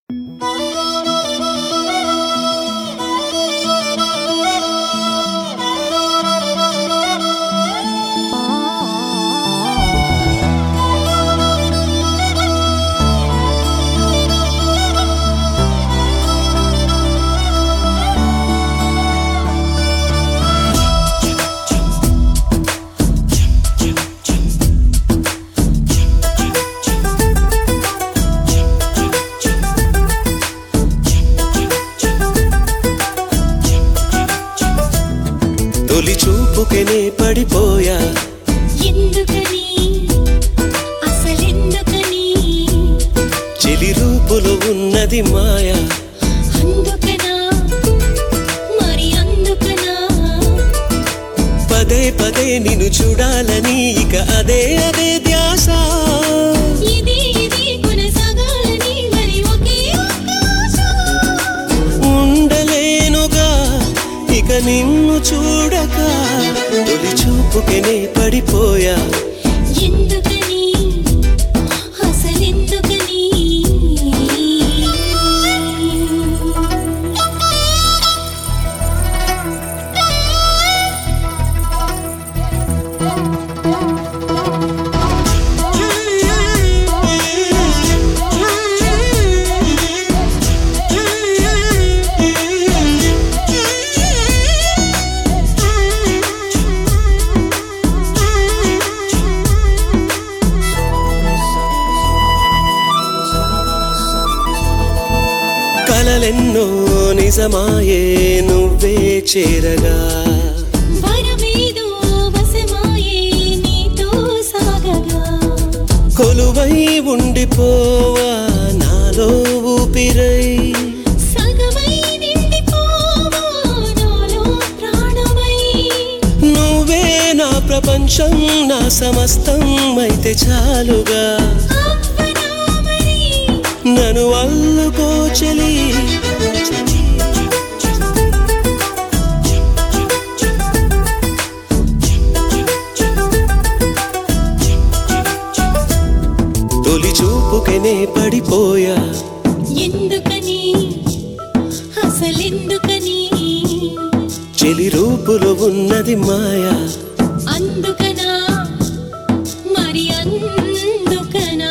తొలి చూపుకెనే పడిపోయా ఎందుకని అసలెందుకని చెలి రూపులో ఉన్నది మాయా అందుకనా మరి అందుకనా పదే పదే నిన్ను చూడాలని ఇక అదే అదే ధ్యాస ఇది కొనసాగాలని మరి ఒకే ఒక్క ఆశ. ఉండలేనుగా ఇక నిన్ను చూడక తొలి చూపుకెనే పడిపోయా ఎందుకని అసలెందుకని కలలెన్నో నిజమాయే నువ్వే చేరగా వరమేదో వశమాయే నీతో సాగగా కొలువై ఉండిపోవా నాలో ఊపిరై సగమై నిండిపోవా నాలో ప్రాణమై నువ్వే నా ప్రపంచం నా సమస్తం అయితే చాలుగా అవ్వనా మరి నన్ను అల్లుకో చెలి తొలి చూపుకెనే పడిపోయా ఎందుకని అసలెందుకని చెలి రూపులో ఉన్నది మాయా అందుకనా మరి అందుకనా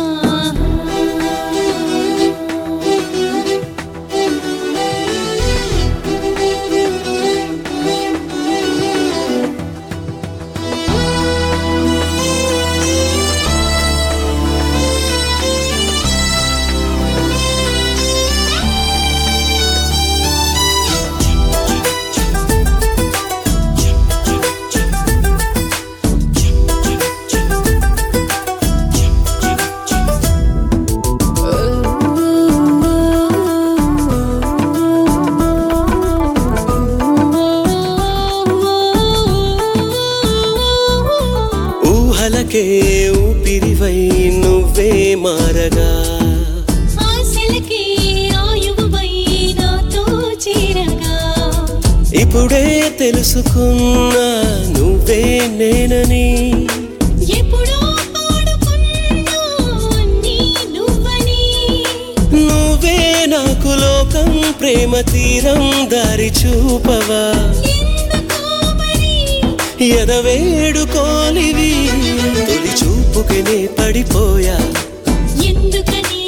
ఊహలకే ఊపిరివై నువ్వే మారగా ఆశలకే ఆయువువై నాతో చేరగా ఇప్పుడే తెలుసుకున్నా నువ్వే నేనని ఎప్పుడో పాడుకున్నా అన్నీ నువ్వని నువ్వే నాకు లోకం ప్రేమ తీరం దారి చూపవా ఎందుకో మరి ఎదవేడుకోలివి తొలి చూపుకెనే పడిపోయా ఎందుకని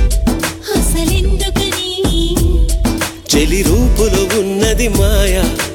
అసలెందుకని చెలి రూపులో ఉన్నది మాయా